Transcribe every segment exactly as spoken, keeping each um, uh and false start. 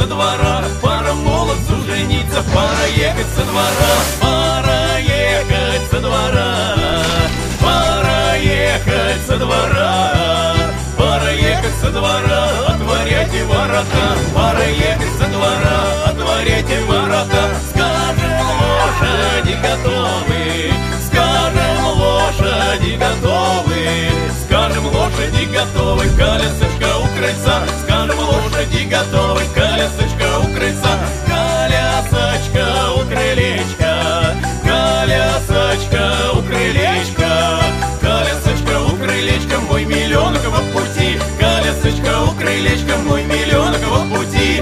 двора, пора молодцу жениться, пора ехать со двора, пора ехать со двора, пора ехать со двора, пора ехать со двора, отворяйте ворота, пора ехать со двора, отворяйте ворота. Скажем, лошади готовы, скажем, лошади готовы, скажем, лошади готовы, колясочка у крыльца, скажем, лошади готовы, колясочка у крыльца, колясочка у крылечка, колясочка у крылечка, колясочка у крылечка, мой миллионок в пути, колясочка у крылечка, мой миллионок в пути.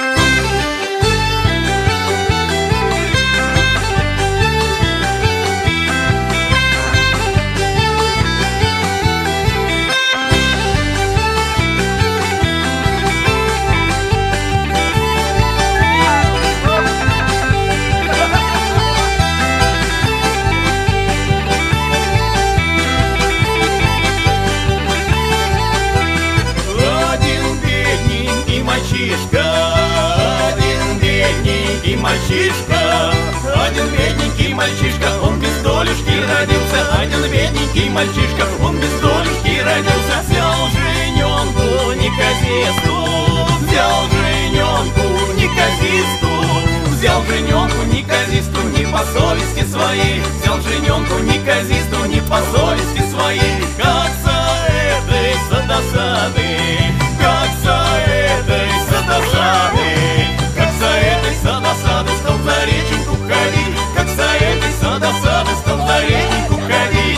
Один бедненький мальчишка, один бедненький мальчишка, он без долюшки родился. Один бедненький мальчишка, он без долюшки родился. Взял жененку неказисту, взял жененку неказисту, взял жененку неказисту не по совести своей, взял жененку неказисту не по совести своей. Как за этой за досады, как за этой за досады, как за этой за досады стал за реченьку ходить, как за этой за досады стал за реченьку ходить.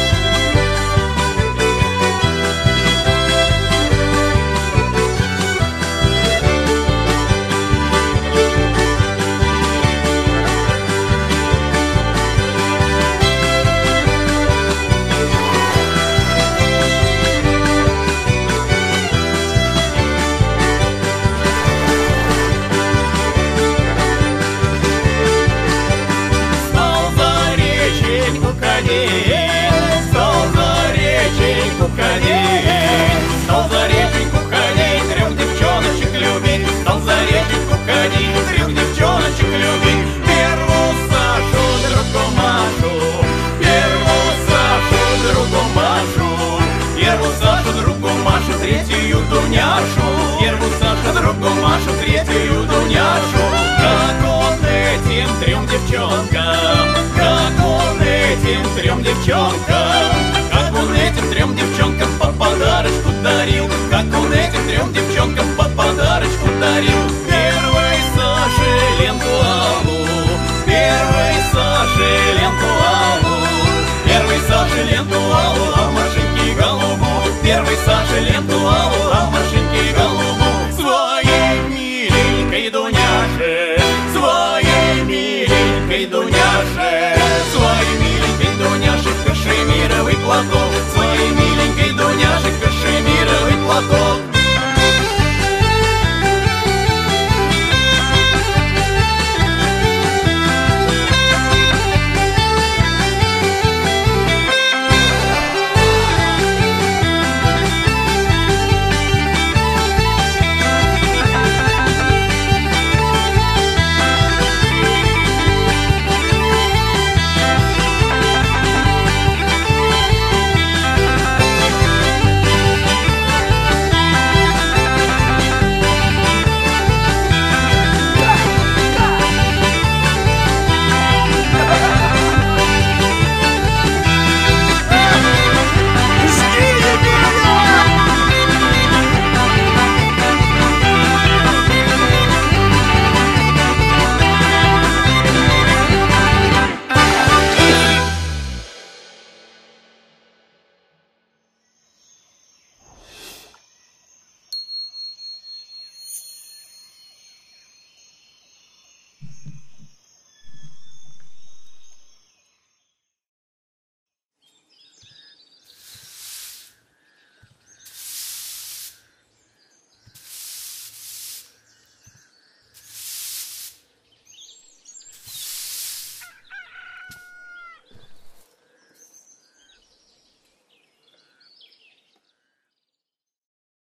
Стал за реченьку ходить, стал за реченьку ходить, трех девчоночек любить, стал за реченьку ходить, трех девчоночек любить. Первую Сашу, другу Машу, первую Сашу, другу Машу, первую Сашу, другу Машу, третью Дуняшу, первую Сашу, другу Машу, третью Дуняшу. Как он этим трем девчонкам, как он этим трем девчонкам, как он этим трем девчонкам по подарочку дарил, как он этим трем девчонкам по подарочку дарил. Первой Саше ленту алу, первой Саше ленту алу, первой Саше ленту алу, а Машеньке голубу, первой Саше ленту алу, а Машеньке голубу. Своей миленькой Дуняше, своей миленькой Дуняше, своей миленькой Дуняше кашемировый платок, своей миленькой Дуняше кашемировый платок.